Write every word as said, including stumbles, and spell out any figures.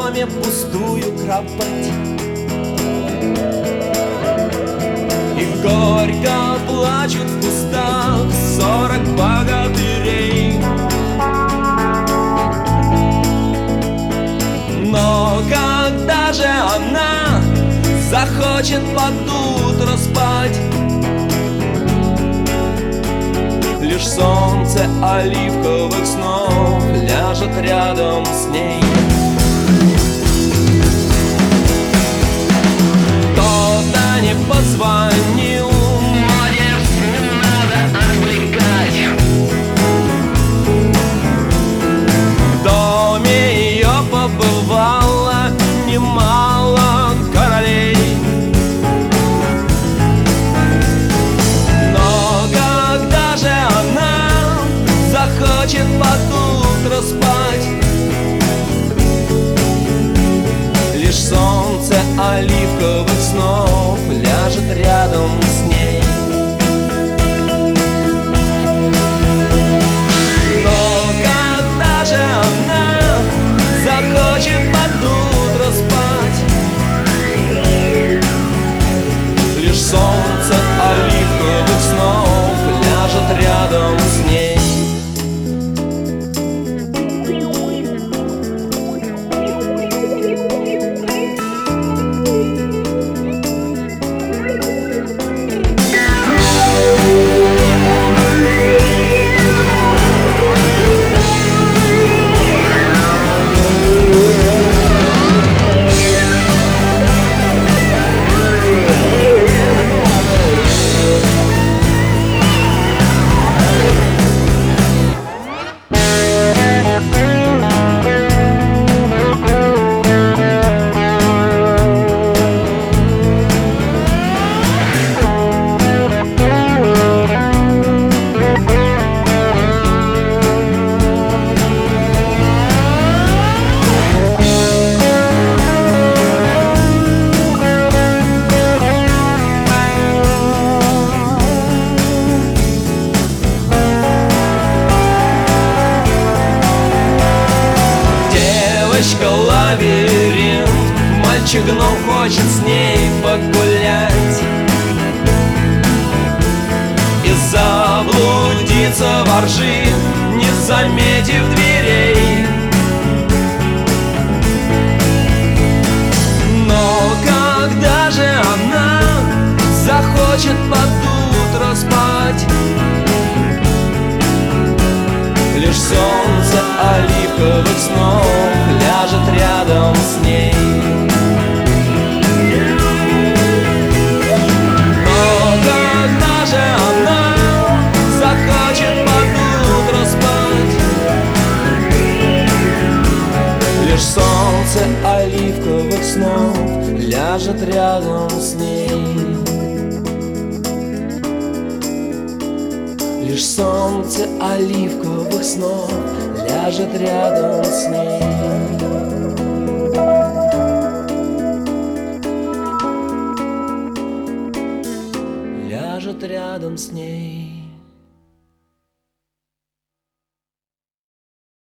доме пустую кровать. И горько плачут в кустах сорок богатырей. Но когда же она захочет под утро спать, лишь солнце оливковых снов ляжет рядом с ней. Кто-то не позвонил, молодец, не надо отвлекать. В доме ее побывало немало королей. Но когда же она захочет под утро спать, лишь солнце оливковых снов ляжет рядом с ней. Но когда же она захочет под утро спать, лишь солнце оливковых снов ляжет рядом с ней. Лабиринт, мальчик, но хочет с ней погулять и заблудиться во ржи, не заметив дверей. Но когда же она захочет под утро спать, лишь солнце оливковых снов ляжет рядом с ней. Но когда же она захочет под утро спать, лишь солнце оливковых снов ляжет рядом с ней. Лишь солнце оливковых снов ляжет рядом с ней. Ляжет рядом с ней.